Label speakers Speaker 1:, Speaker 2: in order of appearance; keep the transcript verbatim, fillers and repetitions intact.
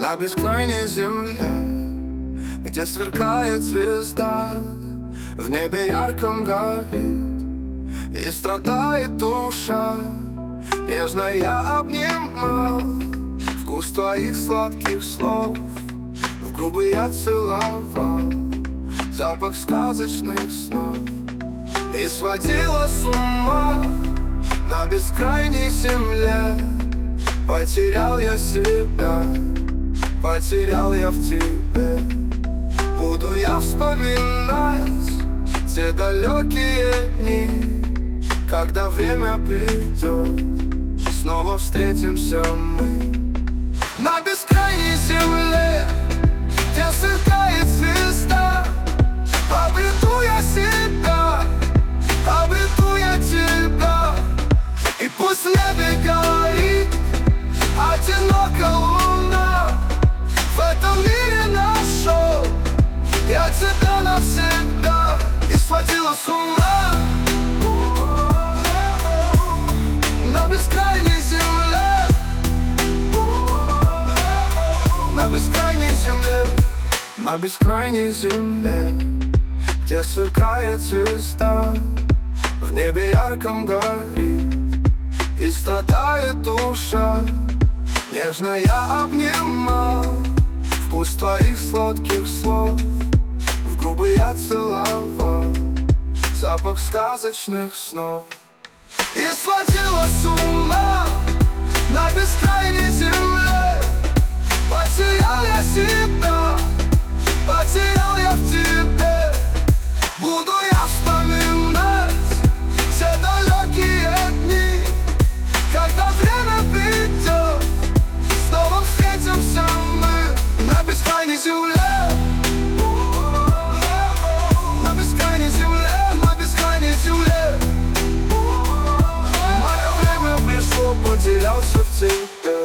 Speaker 1: На бескрайней земле, где сверкает звезда, в небе ярком горит и страдает душа. Нежно я обнимал вкус твоих сладких слов, в губы я целовал запах сказочных снов. И сводила с ума на бескрайней земле. Потерял я себя, потерял я в тебе. Буду я вспоминать те далекие дни, когда время придет, снова встретимся мы. На бескрайней земле, где сверкает звезда, обрету я себя, обрету я тебя. И пусть в небе горит одинокая луна, в этом мире нашел я тебя навсегда. И сводила с ума на бескрайней земле, на бескрайней земле, на бескрайней земле, где сверкает звезда, в небе ярком горит и страдает душа. Нежно я обнимал вкус твоих сладких слов, в губы я целовал запах сказочных снов. И сводила с ума на бескрайней земле. Потерял я себя, потерял я в тебе. Буду я вспоминать все далекие дни, когда время придет, снова встретимся мы на бескрайней земле. На бескрайней земле, на бескрайней земле. Мое время пришло, потерялся в тебе.